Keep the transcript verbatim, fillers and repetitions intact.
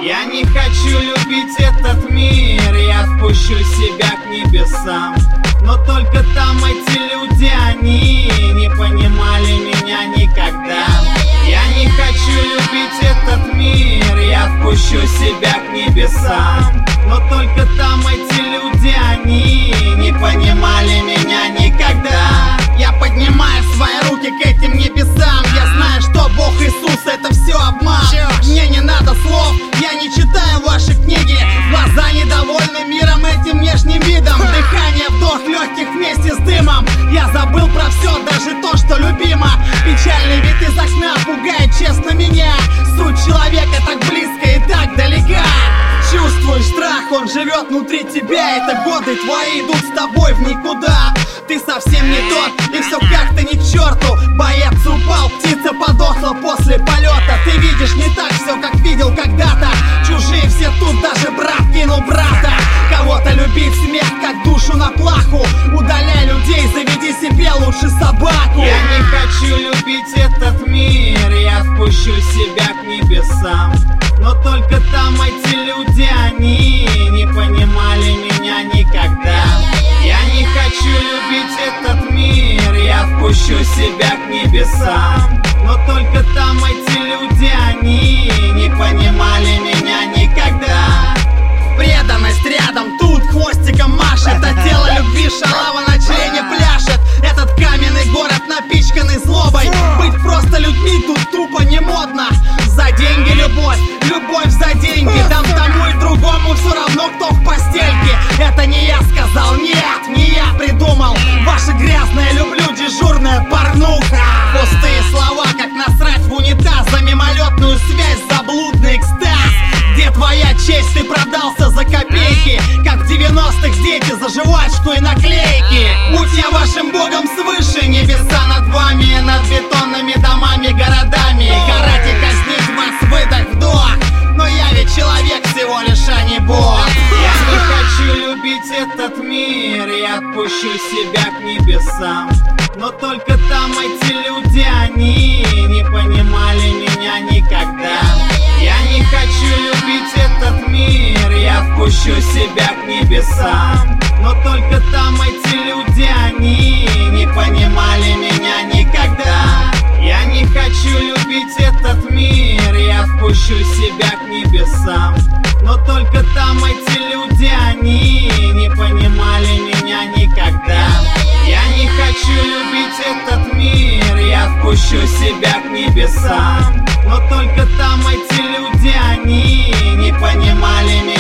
Я не хочу любить этот мир, я отпущу себя к небесам. Но только там эти люди, они не понимали меня никогда. Я не хочу любить этот мир, я отпущу себя к небесам. Но только там эти люди, они не понимали меня никогда. Я поднимаю свои руки к этим небесам. Я знаю, что Бог Иисус — это все обман. Мне не надо слов, я не читаю ваши книги. Глаза недовольны миром, этим внешним видом. Дыхание, вдох легких вместе с дымом. Я забыл про все, даже то, что любимо. Печальный вид из окна пугает честно меня. Суть человека так близко и так далека. Чувствуешь страх, он живет внутри тебя. Это годы твои идут с тобой в никуда. Ты совсем не тот, и все как-то не к черту. Боец упал, птица подохла после полета. Ты видишь не так все, как видел когда-то. Чужие все тут, даже брат кинул брата. Кого-то любить смех, как душу на плаху. Удаляй людей, заведи себе лучше собаку. Я не хочу любить этот мир, я отпущу себя к небесам. Но только там эти люди, они не понимали меня никогда. Я не хочу любить этот мир, я отпущу себя к небесам. Но только там эти люди, они не понимали меня никогда. Преданность рядом, тут хвостиком машет. А тело любви шалава на члене пляшет. Этот каменный город напичканный злобой. Быть просто людьми тут тупо не модно. За деньги любовь, любовь за деньги. Дам тому и другому все равно, кто в постельке. Это не я сказал, нет, не я придумал. Ваша грязная люблю, дежурная порнуха. Пустые слова, как насрать в унитаз. За мимолетную связь, за блудный экстаз. Где твоя честь, ты продался за копейки. Как в девяностых дети за жвачку и наклейки. Будь я вашим богом свыше, небеса над вами, над бетонными домами, городами. Карать и казнить вас, выдох, вдох. Но я ведь человек всего лишь, а не Бог. Я не хочу любить этот мир, я отпущу себя к небесам. Но только там эти люди, они не понимали меня никогда. Я не хочу любить этот мир, я отпущу себя к небесам. Но только там эти люди, они не понимали меня никогда. Я не хочу любить этот мир, я отпущу себя к небесам. Но только там эти люди, они не понимали меня никогда. Я не хочу любить этот мир, я отпущу себя к небесам. Но только там эти люди, они не понимали меня.